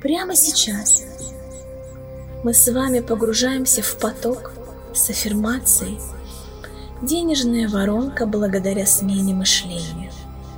Прямо сейчас мы с вами погружаемся в поток с аффирмацией «Денежная воронка благодаря смене мышления».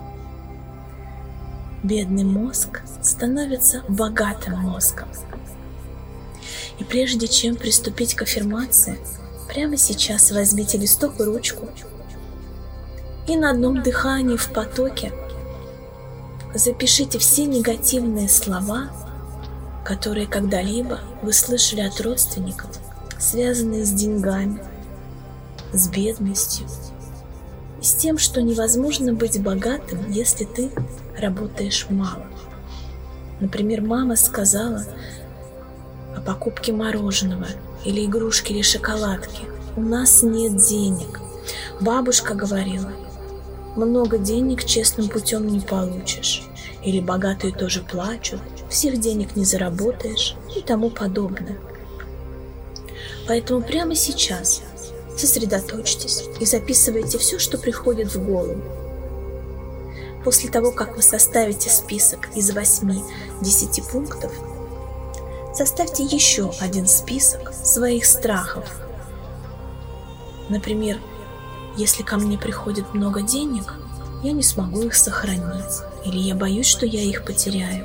Бедный мозг становится богатым мозгом. И прежде чем приступить к аффирмации, прямо сейчас возьмите листок и ручку и на одном дыхании в потоке запишите все негативные слова, которые когда-либо вы слышали от родственников, связанные с деньгами, с бедностью и с тем, что невозможно быть богатым, если ты работаешь мало. Например, мама сказала о покупке мороженого или игрушки или шоколадки: «У нас нет денег». Бабушка говорила: «Много денег честным путем не получишь». Или «Богатые тоже плачут», «Всех денег не заработаешь» и тому подобное. Поэтому прямо сейчас сосредоточьтесь и записывайте все, что приходит в голову. После того, как вы составите список из 8-10 пунктов, составьте еще один список своих страхов. Например, если ко мне приходит много денег, я не смогу их сохранить, или я боюсь, что я их потеряю.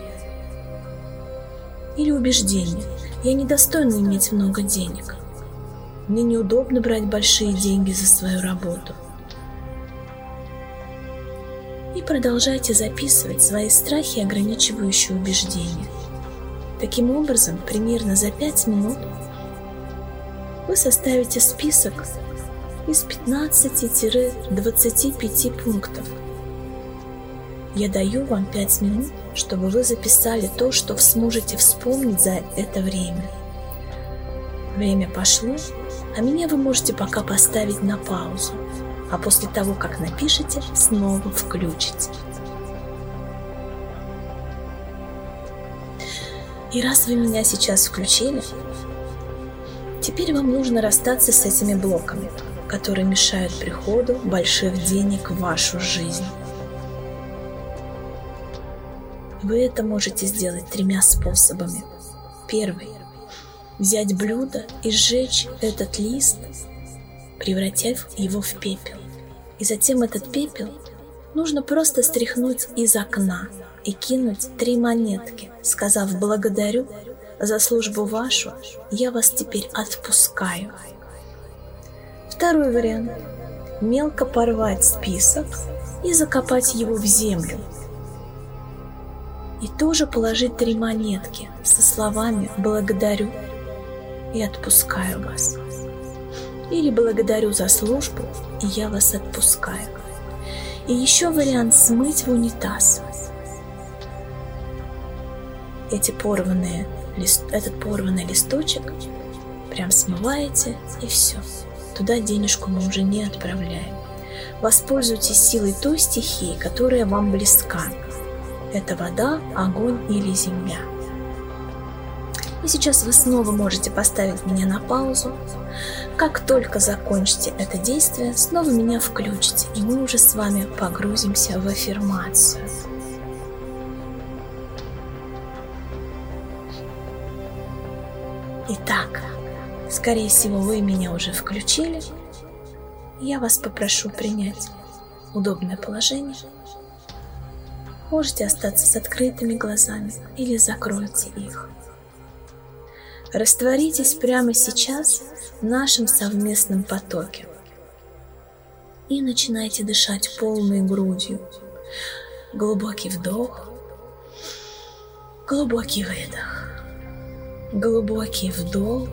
Или убеждение: я недостойна иметь много денег. Мне неудобно брать большие деньги за свою работу. И продолжайте записывать свои страхи и ограничивающие убеждения. Таким образом, примерно за 5 минут вы составите список из 15-25 пунктов. Я даю вам 5 минут, чтобы вы записали то, что сможете вспомнить за это время. Время пошло, а меня вы можете пока поставить на паузу, а после того, как напишете, снова включите. И раз вы меня сейчас включили, теперь вам нужно расстаться с этими блоками, которые мешают приходу больших денег в вашу жизнь. Вы это можете сделать 3 способами. Первый. Взять блюдо и сжечь этот лист, превратив его в пепел. И затем этот пепел нужно просто стряхнуть из окна и кинуть 3 монетки, сказав: «Благодарю за службу вашу, я вас теперь отпускаю». Второй вариант. Мелко порвать список и закопать его в землю. И тоже положить 3 монетки со словами «Благодарю и отпускаю вас». Или «Благодарю за службу, и я вас отпускаю». И еще вариант: смыть в унитаз. Этот порванный листочек прям смываете, и все. Туда денежку мы уже не отправляем. Воспользуйтесь силой той стихии, которая вам близка. Это вода, огонь или земля. И сейчас вы снова можете поставить меня на паузу. Как только закончите это действие, снова меня включите, и мы уже с вами погрузимся в аффирмацию. Итак, скорее всего, вы меня уже включили. Я вас попрошу принять удобное положение. Можете остаться с открытыми глазами или закройте их. Растворитесь прямо сейчас в нашем совместном потоке и начинайте дышать полной грудью. Глубокий вдох, глубокий выдох, глубокий вдох,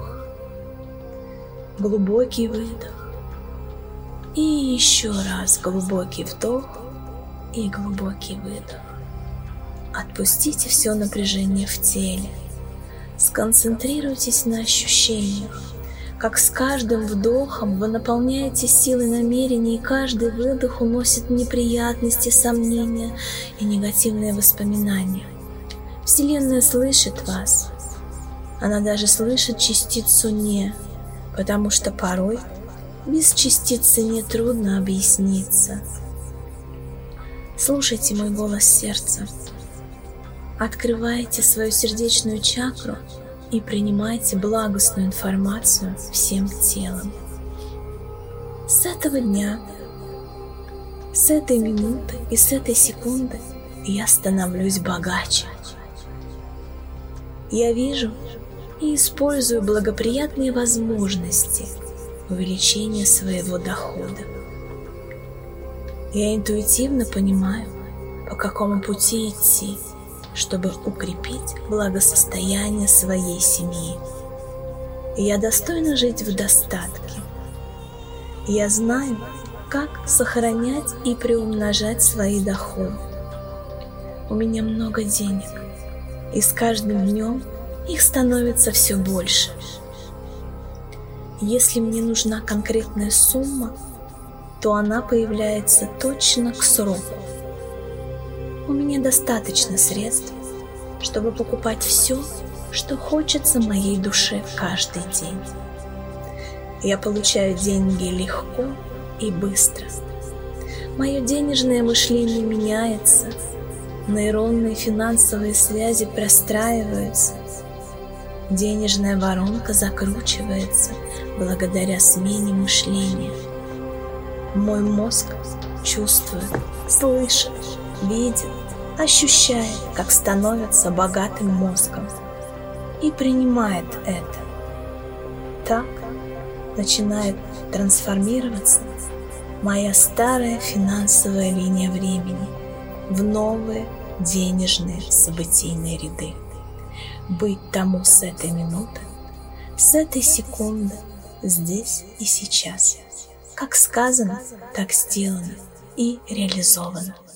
глубокий выдох и еще раз глубокий вдох и глубокий выдох. Отпустите все напряжение в теле. Сконцентрируйтесь на ощущениях, как с каждым вдохом вы наполняете силой намерений, и каждый выдох уносит неприятности, сомнения и негативные воспоминания. Вселенная слышит вас. Она даже слышит частицу «не», потому что порой без частицы «не» трудно объясниться. Слушайте мой голос сердца. Открывайте свою сердечную чакру и принимайте благостную информацию всем телом. С этого дня, с этой минуты и с этой секунды я становлюсь богаче. Я вижу и использую благоприятные возможности увеличения своего дохода. Я интуитивно понимаю, по какому пути идти, чтобы укрепить благосостояние своей семьи. Я достойна жить в достатке. Я знаю, как сохранять и приумножать свои доходы. У меня много денег, и с каждым днем их становится все больше. Если мне нужна конкретная сумма, то она появляется точно к сроку. У меня достаточно средств, чтобы покупать все, что хочется моей душе каждый день. Я получаю деньги легко и быстро. Мое денежное мышление меняется, нейронные финансовые связи простраиваются, денежная воронка закручивается благодаря смене мышления. Мой мозг чувствует, слышит, видит, ощущает, как становится богатым мозгом и принимает это. Так начинает трансформироваться моя старая финансовая линия времени в новые денежные событийные ряды. Быть тому с этой минуты, с этой секунды, здесь и сейчас. Как сказано, так сделано и реализовано.